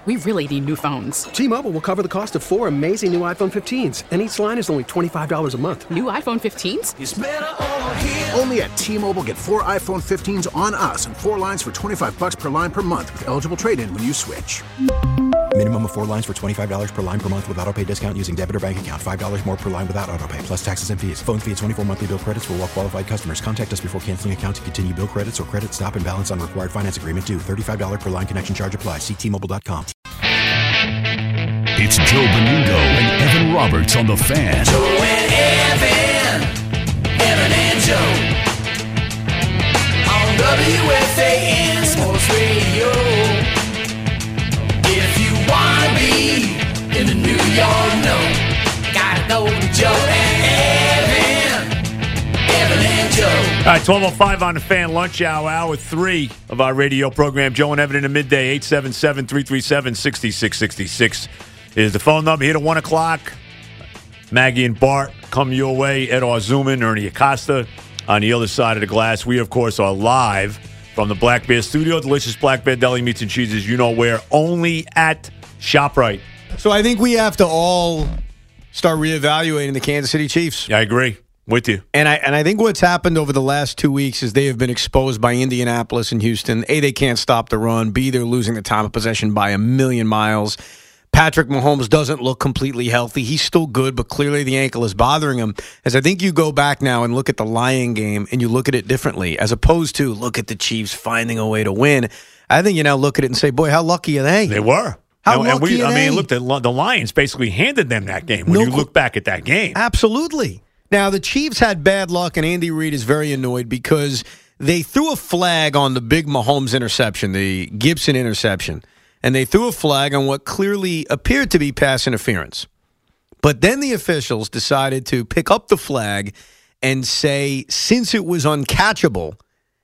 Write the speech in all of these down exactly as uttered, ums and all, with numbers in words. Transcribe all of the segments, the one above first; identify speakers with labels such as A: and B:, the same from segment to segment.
A: we really need new phones.
B: T-Mobile will cover the cost of four amazing new iPhone fifteens, and each line is only twenty-five dollars a month.
A: New iPhone fifteens?
C: It's better over here.
D: Only at T-Mobile, get four iPhone fifteens on us and four lines for twenty-five dollars per line per month with eligible trade-in when you switch.
E: Minimum of four lines for twenty-five dollars per line per month with autopay discount using debit or bank account. five dollars more per line without autopay, plus taxes and fees. Phone fee at twenty-four monthly bill credits for well-qualified customers. Contact us before canceling account to continue bill credits or credit stop and balance on required finance agreement due. thirty-five dollars per line connection charge applies. See T Mobile dot com.
F: It's Joe Beningo and Evan Roberts on The Fan.
C: Joe and Evan, Evan and Joe, on W F A N Sports Radio. If you want to be in the New York, no, gotta go to Joe and Evan, Evan and Joe.
G: All right, twelve oh five on The Fan, lunch hour, hour three of our radio program. Joe and Evan in the midday, eight seven seven, three three seven, six six six six is the phone number. Here at one o'clock. Maggie and Bart come your way. Ed Arzuman, Ernie Acosta on the other side of the glass. We, of course, are live from the Black Bear Studio. Delicious Black Bear Deli Meats and Cheeses, you know where, only at ShopRite.
H: So I think we have to all start reevaluating the Kansas City Chiefs.
G: Yeah, I agree with you.
H: And I and I think what's happened over the last two weeks is they have been exposed by Indianapolis and Houston. A, they can't stop the run. B, they're losing the time of possession by a million miles. Patrick Mahomes doesn't look completely healthy. He's still good, but clearly the ankle is bothering him. As I think you go back now and look at the Lion game and you look at it differently, as opposed to look at the Chiefs finding a way to win. I think you now look at it and say, boy, how lucky are they?
G: They were.
H: How
G: and,
H: lucky
G: and we,
H: are
G: I
H: they?
G: mean, look, the, the Lions basically handed them that game when
H: No
G: you look back at that game.
H: Absolutely. Now, the Chiefs had bad luck, and Andy Reid is very annoyed because they threw a flag on the big Mahomes interception, the Gibson interception, and they threw a flag on what clearly appeared to be pass interference. But then the officials decided to pick up the flag and say, since it was uncatchable,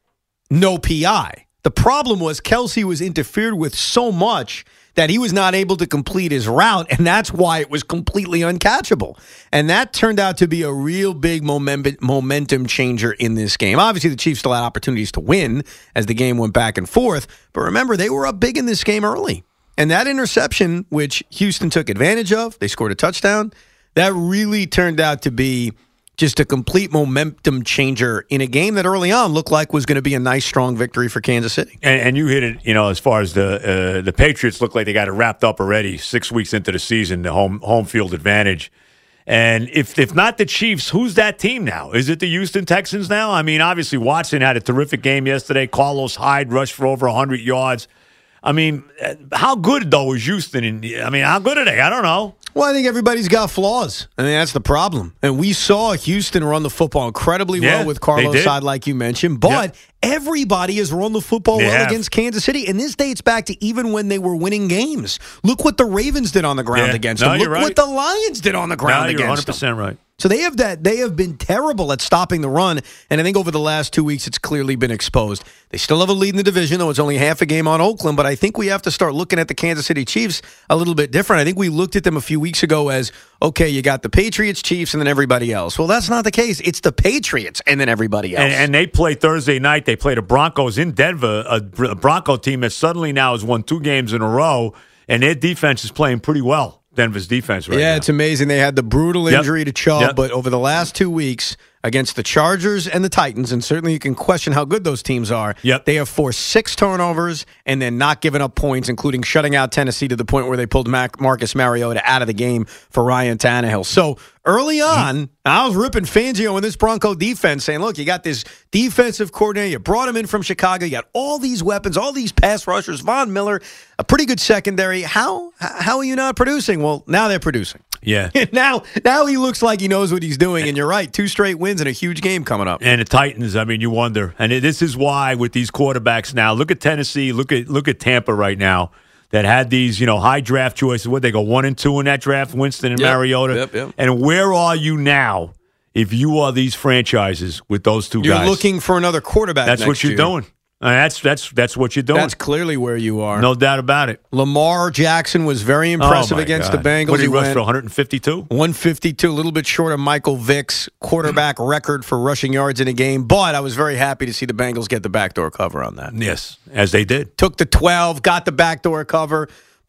H: no P I. The problem was Kelsey was interfered with so much that he was not able to complete his route, and that's why it was completely uncatchable. And that turned out to be a real big moment, momentum changer in this game. Obviously, the Chiefs still had opportunities to win as the game went back and forth, but remember, they were up big in this game early. And that interception, which Houston took advantage of, they scored a touchdown, that really turned out to be just a complete momentum changer in a game that early on looked like was going to be a nice, strong victory for Kansas City.
G: And, and you hit it, you know, as far as the uh, the Patriots look like they got it wrapped up already six weeks into the season, the home home field advantage. And if if not the Chiefs, who's that team now? Is it the Houston Texans now? I mean, obviously Watson had a terrific game yesterday. Carlos Hyde rushed for over one hundred yards. I mean, how good, though, is Houston? In, I mean, how good are they? I don't know.
H: Well, I think everybody's got flaws. I mean, that's the problem. And we saw Houston run the football incredibly
G: Yeah,
H: well with Carlos
G: they did.
H: Hyde, like you mentioned. But everybody has run the football
G: They
H: well
G: have.
H: against Kansas City. And this dates back to even when they were winning games. Look what the Ravens did on the ground
G: Yeah.
H: against
G: No,
H: them. Look
G: you're right.
H: what the Lions did on the ground
G: No, you're
H: against
G: one hundred
H: them.
G: percent right.
H: So they have that. They have been terrible at stopping the run, and I think over the last two weeks, it's clearly been exposed. They still have a lead in the division, though it's only half a game on Oakland. But I think we have to start looking at the Kansas City Chiefs a little bit different. I think we looked at them a few weeks ago as, okay, you got the Patriots, Chiefs, and then everybody else. Well, that's not the case. It's the Patriots and then everybody else.
G: And, and they played Thursday night. They played the Broncos in Denver, a, a Bronco team that suddenly now has won two games in a row, and their defense is playing pretty well. Denver's defense right
H: yeah,
G: now.
H: it's amazing. They had the brutal
G: Yep.
H: injury to Chubb,
G: Yep.
H: but over the last two weeks against the Chargers and the Titans, and certainly you can question how good those teams are,
G: Yep.
H: they have forced six turnovers and then not given up points, including shutting out Tennessee to the point where they pulled Mac- Marcus Mariota out of the game for Ryan Tannehill. So early on, I was ripping Fangio in this Bronco defense, saying, look, you got this defensive coordinator, you brought him in from Chicago, you got all these weapons, all these pass rushers, Von Miller, a pretty good secondary. How how are you not producing? Well, now they're producing.
G: Yeah.
H: now, now he looks like he knows what he's doing, and you're right. Two straight wins and a huge game coming up.
G: And the Titans, I mean, you wonder. And this is why with these quarterbacks now, look at Tennessee, look at look at Tampa right now that had these, you know, high draft choices. What, they go one and two in that draft, Winston and
H: Yep,
G: Mariota.
H: yep, yep.
G: And where are you now if you are these franchises with those two
H: You're
G: guys?
H: looking for another quarterback.
G: That's
H: next
G: what you're
H: year.
G: doing. I mean, that's that's that's what you're doing.
H: That's clearly where you are.
G: No doubt about it.
H: Lamar Jackson was very impressive
G: Oh, my
H: against
G: God.
H: the Bengals.
G: What did he, rush
H: went
G: for, one fifty-two?
H: one fifty-two, a little bit short of Michael Vick's quarterback record for rushing yards in a game. But I was very happy to see the Bengals get the backdoor cover on that.
G: Yes, as they did.
H: Took the twelve, got the backdoor cover.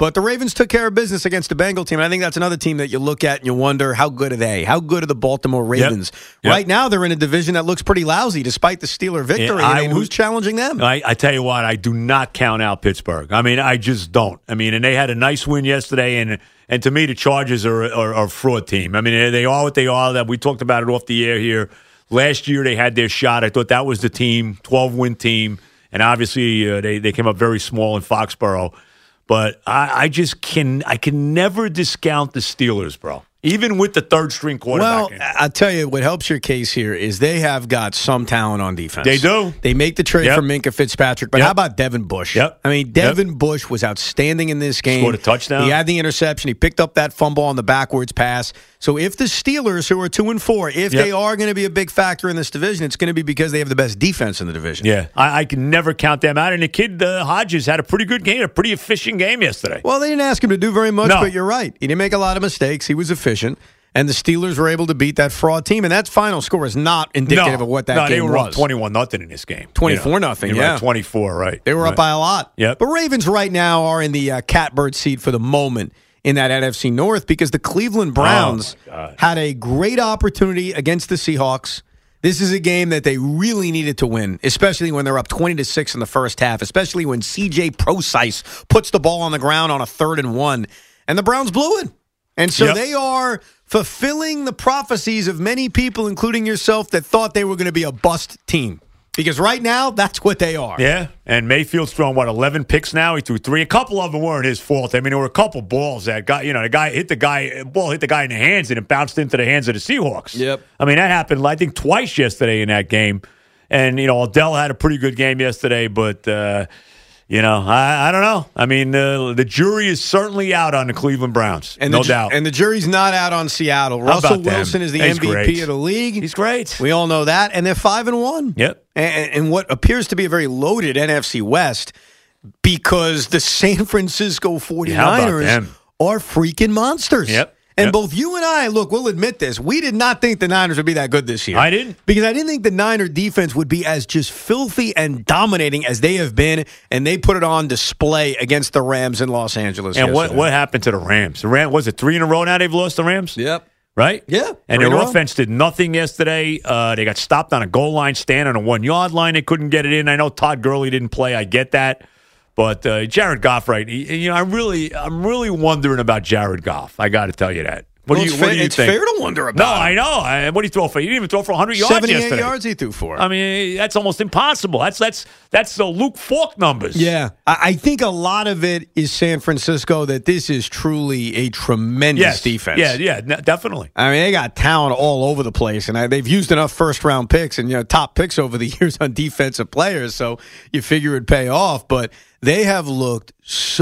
H: But the Ravens took care of business against the Bengal team. And I think that's another team that you look at and you wonder, how good are they? How good are the Baltimore Ravens?
G: Yep. Yep.
H: Right now, they're in a division that looks pretty lousy despite the Steeler victory.
G: Yeah, I
H: I mean,
G: would-
H: who's challenging them?
G: I, I tell you what, I do not count out Pittsburgh. I mean, I just don't. I mean, and they had a nice win yesterday, and and to me, the Chargers are, are, are a fraud team. I mean, they are what they are. That we talked about it off the air here. Last year, they had their shot. I thought that was the team, twelve-win team, and obviously uh, they, they came up very small in Foxborough. But I, I just can I can never discount the Steelers, bro. Even with the third-string quarterback.
H: Well,
G: in.
H: I'll tell you, what helps your case here is they have got some talent on defense.
G: They do.
H: They make the trade
G: Yep.
H: for Minka Fitzpatrick, but
G: Yep.
H: how about Devin Bush?
G: Yep.
H: I mean, Devin Bush was outstanding in this game.
G: Scored a touchdown.
H: He had the interception. He picked up that fumble on the backwards pass. So if the Steelers, who are two and four, if
G: Yep.
H: they are going to be a big factor in this division, it's going to be because they have the best defense in the division.
G: Yeah, I, I can never count them out. And the kid, uh, Hodges, had a pretty good game, a pretty efficient game yesterday.
H: Well, they didn't ask him to do very much,
G: No.
H: but you're right. He didn't make a lot of mistakes. He was efficient. And the Steelers were able to beat that fraud team, and that final score is not indicative
G: no,
H: of what that
G: no,
H: game
G: they were
H: was.
G: up twenty-one nothing in this game.
H: twenty-four nothing,
G: They were
H: yeah.
G: up twenty-four, right.
H: They were
G: right.
H: up by a lot.
G: Yep.
H: But Ravens right now are in the uh, catbird seat for the moment in that N F C North because the Cleveland Browns
G: Oh, my God.
H: had a great opportunity against the Seahawks. This is a game that they really needed to win, especially when they're up twenty to six in the first half, especially when C J Prosise puts the ball on the ground on a third and one. And the Browns blew it. And so
G: Yep.
H: they are fulfilling the prophecies of many people, including yourself, that thought they were going to be a bust team. Because right now, that's what they are.
G: Yeah, and Mayfield's thrown, what, eleven picks now? He threw three. A couple of them weren't his fault. I mean, there were a couple balls that got, you know, the guy hit the guy, ball hit the guy in the hands and it bounced into the hands of the Seahawks.
H: Yep.
G: I mean, that happened, I think, twice yesterday in that game. And, you know, Odell had a pretty good game yesterday, but, uh, you know, I, I don't know. I mean, uh, the jury is certainly out on the Cleveland Browns,
H: And
G: no
H: the, ju-
G: doubt.
H: And the jury's not out on Seattle.
G: How
H: Russell
G: about them?
H: Wilson is the
G: He's
H: M V P
G: great.
H: of the league.
G: He's great.
H: We all know that. And they're five and one.
G: Yep.
H: And, and what appears to be a very loaded N F C West because the San Francisco forty-niners
G: them?
H: are freaking monsters.
G: Yep.
H: And
G: Yep.
H: both you and I, look, we'll admit this. We did not think the Niners would be that good this year.
G: I didn't.
H: Because I didn't think the Niner defense would be as just filthy and dominating as they have been, and they put it on display against the Rams in Los Angeles.
G: And what,
H: yesterday.
G: what happened to the Rams? The Ram was it three in a row now they've lost the Rams?
H: Yep.
G: Right?
H: Yeah,
G: And
H: three in
G: their
H: a row.
G: offense did nothing yesterday. Uh, they got stopped on a goal line stand on a one-yard line. They couldn't get it in. I know Todd Gurley didn't play. I get that. But uh, Jared Goff, right? he- you know, I'm really, I'm really wondering about Jared Goff. I got to tell you that. What
H: Well,
G: do you,
H: it's
G: what
H: fair,
G: do you
H: it's
G: think?
H: fair to wonder
G: No,
H: about.
G: I know. I, what do you throw for? He didn't even throw for one hundred yards
H: seventy-eight
G: yesterday.
H: yards he threw for.
G: I mean, that's almost impossible. That's that's that's the Luke Falk numbers.
H: Yeah, I I think a lot of it is San Francisco, that this is truly a tremendous
G: Yes.
H: defense.
G: Yeah, yeah, n- definitely.
H: I mean, they got talent all over the place, and I, they've used enough first-round picks and you know top picks over the years on defensive players, so you figure it'd pay off. But they have looked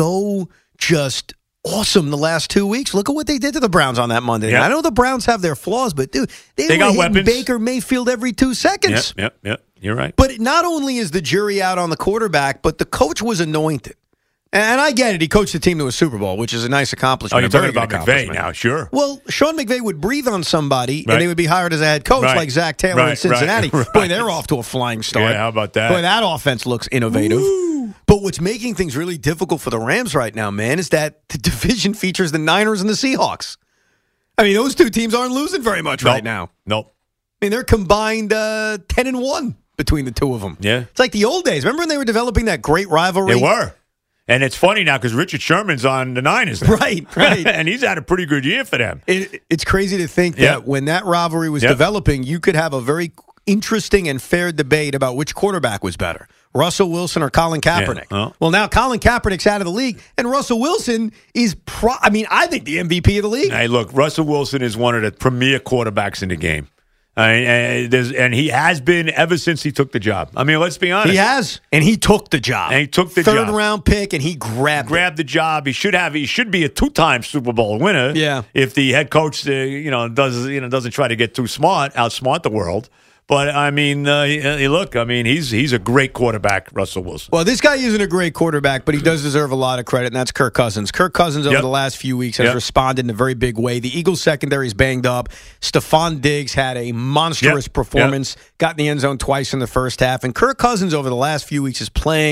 H: so just awesome the last two weeks. Look at what they did to the Browns on that Monday.
G: Yep.
H: I know the Browns have their flaws, but dude, they,
G: They
H: were
G: got
H: hitting
G: weapons.
H: Baker Mayfield every two seconds.
G: Yep, yep, yep. You're right.
H: But not only is the jury out on the quarterback, but the coach was anointed. And I get it. He coached the team to a Super Bowl, which is a nice
G: Oh,
H: accomplishment.
G: you're
H: a very
G: talking
H: good
G: about McVay
H: accomplishment.
G: now, sure.
H: Well, Sean McVay would breathe on somebody,
G: Right.
H: and they would be hired as a head coach
G: Right.
H: like Zach Taylor
G: Right,
H: in Cincinnati.
G: right, right.
H: Boy, they're off to a flying start.
G: Yeah, how about that?
H: Boy, that offense looks innovative. But what's making things really difficult for the Rams right now, man, is that the division features the Niners and the Seahawks. I mean, those two teams aren't losing very much
G: Nope.
H: right now.
G: Nope.
H: I mean, they're combined uh, ten and one between the two of them.
G: Yeah.
H: It's like the old days. Remember when they were developing that great rivalry?
G: They were. And it's funny now because Richard Sherman's on the Niners now.
H: Right, right.
G: And he's had a pretty good year for them.
H: It, it's crazy to think
G: Yeah.
H: that when that rivalry was
G: Yeah.
H: developing, you could have a very interesting and fair debate about which quarterback was better, Russell Wilson or Colin Kaepernick.
G: Yeah. Oh.
H: Well, now Colin Kaepernick's out of the league, and Russell Wilson is, pro- I mean, I think the M V P of the league.
G: Hey, look, Russell Wilson is one of the premier quarterbacks in the game. I mean, and, there's, and he has been ever since he took the job. I mean, let's be honest.
H: He has, and he took the job.
G: And he took the
H: Third
G: job.
H: round pick, and he grabbed it.
G: Grabbed the job. He should have. He should be a two-time Super Bowl winner.
H: Yeah.
G: If the head coach, uh, you know, does you know doesn't try to get too smart, outsmart the world. But I mean, uh, he- look, I mean, he's he's a great quarterback, Russell Wilson.
H: Well, this guy isn't a great quarterback, but he does deserve a lot of credit, and that's Kirk Cousins. Kirk Cousins over
G: Yep.
H: the last few weeks has
G: Yep.
H: responded in a very big way. The Eagles secondary is banged up. Stephon Diggs had a monstrous
G: Yep.
H: performance, got in the end zone twice in the first half, and Kirk Cousins over the last few weeks is playing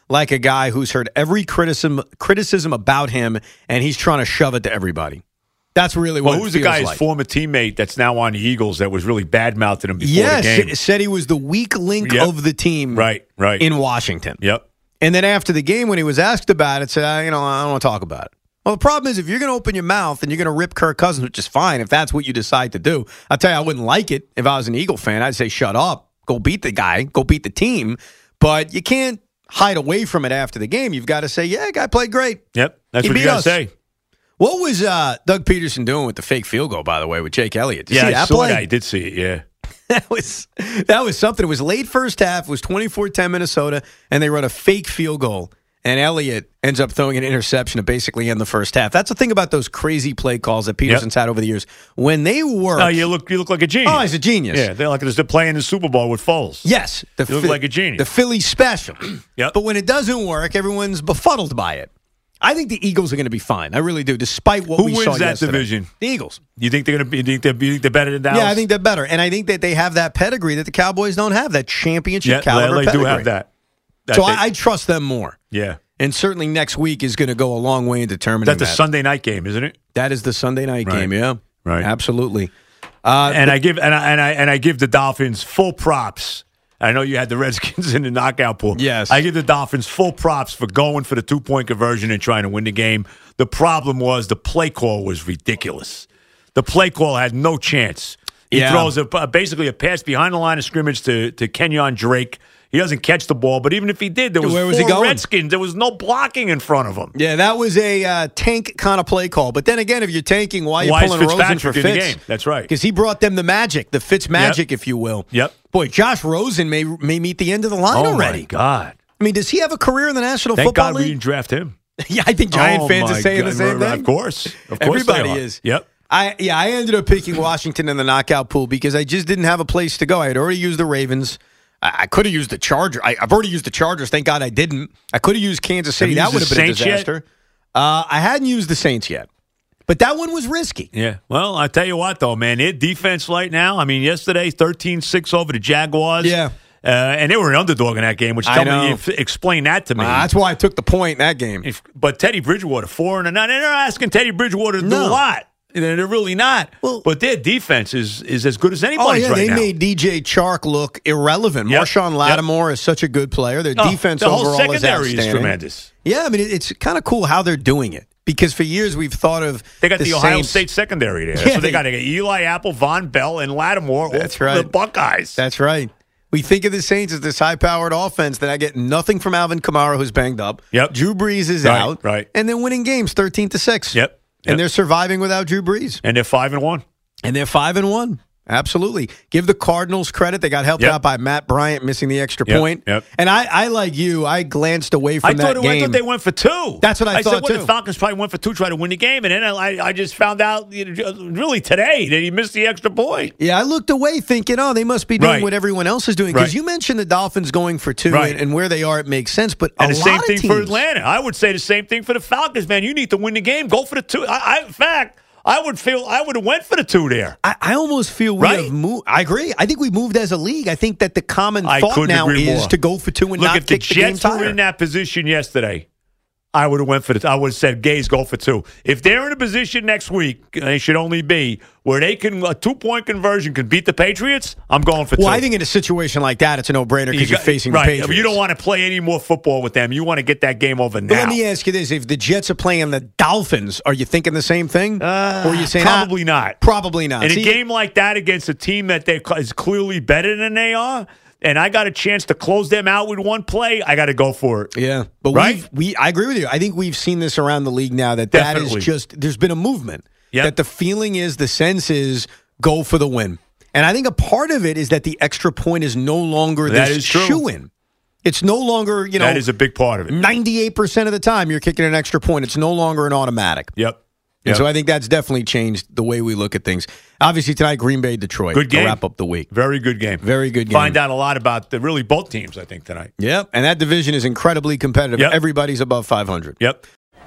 H: like a guy who's heard every criticism criticism about him, and he's trying to shove it to everybody. That's really what
G: well,
H: it
G: who's the
H: feels
G: guy,
H: like.
G: his former teammate that's now on the Eagles that was really bad-mouthing him before
H: yes,
G: the game?
H: said he was the weak link
G: Yep.
H: of the team
G: Right, right.
H: in Washington.
G: Yep.
H: And then after the game, when he was asked about it, said, I, you know, I don't want to talk about it. Well, the problem is if you're going to open your mouth and you're going to rip Kirk Cousins, which is fine if that's what you decide to do. I'll tell you, I wouldn't like it if I was an Eagle fan. I'd say, shut up. Go beat the guy. Go beat the team. But you can't hide away from it after the game. You've got to say, yeah, guy played great.
G: Yep. That's
H: He
G: what you
H: beat
G: got to
H: us.
G: say.
H: What was uh, Doug Peterson doing with the fake field goal, by the way, with Jake Elliott? Did you
G: Yeah,
H: see
G: I
H: that
G: saw
H: play?
G: that. I did see it, yeah.
H: That was that was something. It was late first half. It was twenty-four ten Minnesota, and they run a fake field goal. And Elliott ends up throwing an interception to basically end the first half. That's the thing about those crazy play calls that Peterson's
G: Yep.
H: had over the years. When they work,
G: No, you look you look like a genius.
H: oh, he's a genius.
G: Yeah, they're like they're playing the Super Bowl with Foles.
H: Yes, the
G: You look like a genius.
H: The Philly special.
G: Yep.
H: But when it doesn't work, everyone's befuddled by it. I think the Eagles are going to be fine. I really do, despite what
G: Who
H: we
G: wins
H: saw
G: that
H: yesterday.
G: division?
H: The Eagles.
G: You think they're gonna be? You think they're, you think they're better than Dallas?
H: Yeah, I think they're better, and I think that they have that pedigree that the Cowboys don't have. That championship
G: yeah,
H: caliber
G: they
H: pedigree.
G: do have that. That
H: So
G: they-
H: I, I trust them more.
G: yeah.
H: And certainly next week is going to go a long way in determining
G: That's the
H: that.
G: Sunday night game, isn't it?
H: That is the Sunday night
G: Right.
H: game, yeah.
G: Right.
H: Absolutely. Uh,
G: And I give and I, and I and I give the Dolphins full props. I know you had the Redskins in the knockout pool.
H: Yes.
G: I give the Dolphins full props for going for the two point conversion and trying to win the game. The problem was the play call was ridiculous. The play call had no chance. He
H: Yeah.
G: throws a, basically a pass behind the line of scrimmage to to Kenyon Drake. He doesn't catch the ball, but even if he did, there was
H: Where was
G: four
H: he going?
G: Redskins. There was no blocking in front of him.
H: yeah, that was a uh, tank kind of play call. But then again, if you're tanking, why are you
G: Why is
H: pulling Rosen
G: Fitzpatrick
H: for
G: in the
H: Fitz?
G: game? That's right.
H: Because he brought them the magic, the Fitz magic, if you will.
G: Yep.
H: Boy, Josh Rosen may may meet the end of the line
G: Oh
H: already.
G: my God!
H: I mean, does he have a career in the National
G: Thank
H: Football
G: God we
H: League?
G: didn't draft him.
H: Yeah, I think Giant
G: Oh,
H: fans are
G: my
H: saying
G: God.
H: the same thing.
G: Of course. Of course
H: Everybody
G: they are.
H: is.
G: Yep.
H: I yeah, I ended up picking Washington in the knockout pool because I just didn't have a place to go. I had already used the Ravens. I, I could have used the Chargers. I, I've already used the Chargers. Thank God I didn't. I could have used Kansas City.
G: you
H: That
G: used
H: would have
G: the
H: been a
G: Saints yet?
H: disaster. Uh, I hadn't used the Saints yet, but that one was risky.
G: Yeah. Well, I tell you what, though, man, their defense right now. I mean, yesterday thirteen six over the Jaguars.
H: Yeah.
G: Uh, and they were an underdog in that game, which
H: I
G: tell
H: know.
G: me, if, explain that to me.
H: Uh, that's why I took the point in that game.
G: If, but Teddy Bridgewater, four and a nine. They're not asking Teddy Bridgewater to do
H: No.
G: a lot. They're they're really not.
H: Well-
G: but their defense is is as good as
H: Oh,
G: anybody's
H: yeah,
G: right
H: they
G: now.
H: made D J Chark look irrelevant.
G: Yep.
H: Marshawn
G: Yep.
H: Lattimore is such a good player. Their
G: Oh,
H: defense
G: the whole
H: overall is
G: secondary
H: outstanding.
G: is tremendous.
H: Yeah, I mean, it- it's kind of cool how they're doing it because for years we've thought of
G: They got the, Ohio
H: Saints-
G: State secondary there.
H: Yeah,
G: so they,
H: they-
G: got to get Eli Apple, Von Bell, and Lattimore.
H: That's
G: all
H: right.
G: The Buckeyes.
H: That's right. We think of the Saints as this high-powered offense that I get nothing from Alvin Kamara, who's banged up.
G: Yep.
H: Drew Brees is
G: Right,
H: out.
G: right.
H: And they're winning games thirteen to six.
G: Yep. Yep.
H: And they're surviving without Drew Brees.
G: and they're five and one.
H: And they're five and one. Absolutely. Give the Cardinals credit. They got helped
G: Yep.
H: out by Matt Bryant missing the extra
G: Yep,
H: point.
G: yep.
H: And I, I, like you, I glanced away from
G: I
H: that
G: thought, it,
H: game.
G: I thought they went for two.
H: That's what I
G: I
H: thought,
G: said, well,
H: too.
G: the Falcons probably went for two, try to win the game, and then I, I just found out you know, really today that he missed the extra point.
H: Yeah, I looked away thinking, oh, they must be doing
G: Right.
H: what everyone else is doing. Because
G: Right.
H: you mentioned the Dolphins going for two,
G: Right.
H: and, and where they are, it makes sense. But
G: And
H: a
G: the
H: lot
G: same
H: of
G: thing
H: teams,
G: for Atlanta. I would say the same thing for the Falcons, man. You need to win the game. Go for the two. I, I, in fact, I would feel I would have went for the two there.
H: I, I almost feel we
G: Right?
H: have moved. I agree. I think we moved as a league. I think that the common
G: I
H: thought
G: couldn't
H: now
G: agree
H: is
G: more.
H: to go for two and
G: Look,
H: not
G: if the
H: kick the game
G: Jets were
H: tire.
G: in that position yesterday, I would have went for the. I would have said, "Gaze, go for two." If they're in a position next week, they should only be where they can a two point conversion can beat the Patriots. I'm going for
H: Well,
G: two.
H: I think in a situation like that, it's a no-brainer because you are
G: got-
H: facing
G: right.
H: the Patriots.
G: You don't want to play any more football with them. You want to get that game over
H: But
G: now.
H: let me ask you this: if the Jets are playing the Dolphins, are you thinking the same thing? Uh, or are you saying
G: probably
H: ah,
G: not.
H: Probably not.
G: In
H: See,
G: a game like that against a team that they is clearly better than they are, and I got a chance to close them out with one play, I got to go for it.
H: Yeah, but
G: Right?
H: we've, we I agree with you. I think we've seen this around the league now that that
G: Definitely.
H: is just there's been a movement.
G: Yep.
H: That the feeling is the sense is go for the win, and I think a part of it is that the extra point is no longer
G: That
H: this
G: is true.
H: shoo-in. It's no longer you know
G: That is a big part of it.
H: ninety-eight percent of the time you're kicking an extra point. It's no longer an automatic.
G: Yep.
H: And
G: Yep.
H: so I think that's definitely changed the way we look at things. Obviously tonight, Green Bay, Detroit.
G: Good game.
H: To wrap up the week.
G: Very good game.
H: Very good game.
G: Find out a lot about the really both teams, I think, tonight.
H: Yep, and that division is incredibly competitive.
G: Yep.
H: Everybody's above five hundred.
G: Yep.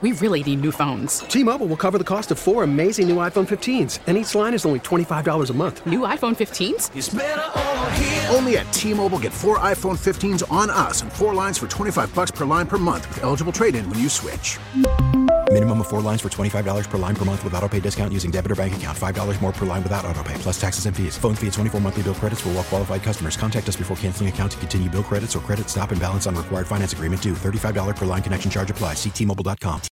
A: We really need new phones.
B: T-Mobile will cover the cost of four amazing new iPhone fifteens, and each line is only twenty-five dollars a month.
A: New iPhone fifteens?
C: It's better over here.
D: Only at T-Mobile, get four iPhone fifteens on us and four lines for twenty-five bucks per line per month with eligible trade-in when you switch.
E: Minimum of four lines for twenty-five dollars per line per month with autopay discount using debit or bank account. five dollars more per line without autopay, plus taxes and fees. Phone fee at twenty-four monthly bill credits for well-qualified customers. Contact us before canceling account to continue bill credits or credit stop and balance on required finance agreement due. thirty-five dollars per line connection charge applies. See T Mobile dot com.